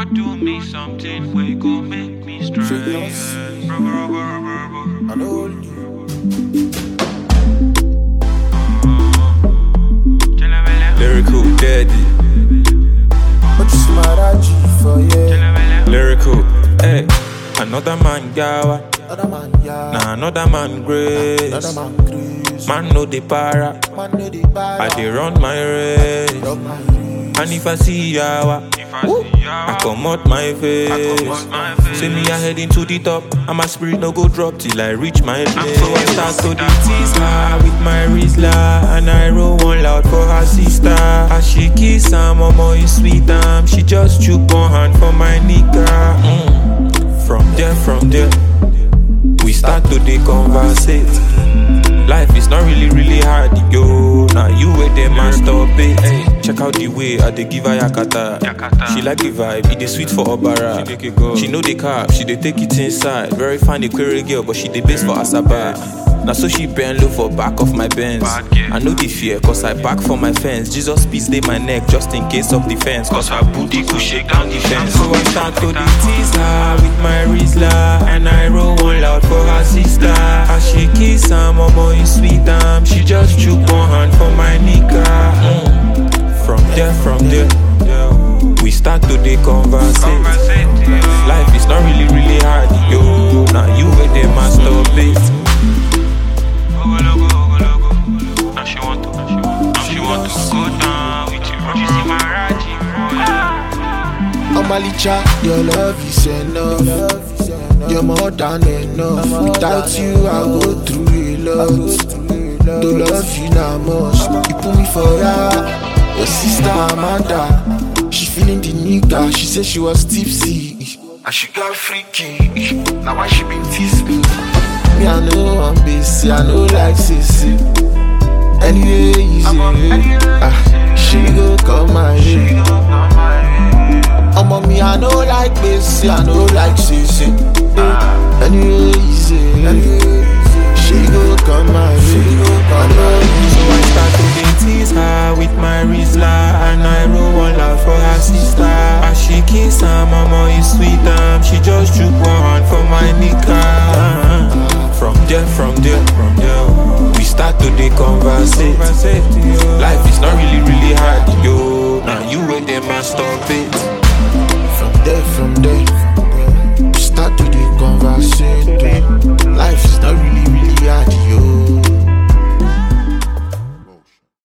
do me something we go make me straight. I know you. Lyrical daddy. But you smart at G for yeah. Lyrical, hey. Another man gawa, Another man, yeah. nah another man grace. Another man grace. Man know the para, Man know the buy. I dey run my race. Love my race. And if I see yawa, I come out my face. Say me I heading to the top, and my spirit no go drop till I reach my place. So I start to the teaser with my Rizla, and I roll one loud for her sister. As she kiss her, mama is sweet, she just chook one hand for my nigga. From there, we start to dey conversate. Life is not really hard, yo. Now you wait them and stop it. Hey, check out the way I dey give her yakata. She like the vibe, it is sweet for Obara. She know the cap, she dey take it inside. Very fine, the query girl, but she dey base for Asaba. Now so she bend low for back of my Benz. I know the fear, cause I back for my fence. Jesus peace dey my neck, just in case of defense. Cause her booty could shake down the fence. So I start to the teaser with my Rizla, and I roll one loud for her sister. As she kiss her, mama is sweet, she just chook one hand for my nigga. From there, we start to dey conversate. Life is not really hard, yo. Now you with them and stop it. Now she want to go down with you. She see my Raji. Omalicha, your love is enough. You're more than enough. Without you, I go through a lot. To love you now must. You put me for her. Your sister Amanda, she feeling the nigga. She said she was tipsy, and she got freaky. Now why she been tease me? Me I know I'm busy, I know like sissy. Anyway easy, she go come my way. Me I know like busy, I know like sissy. Anyway easy, she go come my way. So I start to dey tease her with my Rizla, and I roll one loud for her sister. As she kiss her, mama is sweet, she just chook one hand for my nigga. From there, we start to dey conversate. Life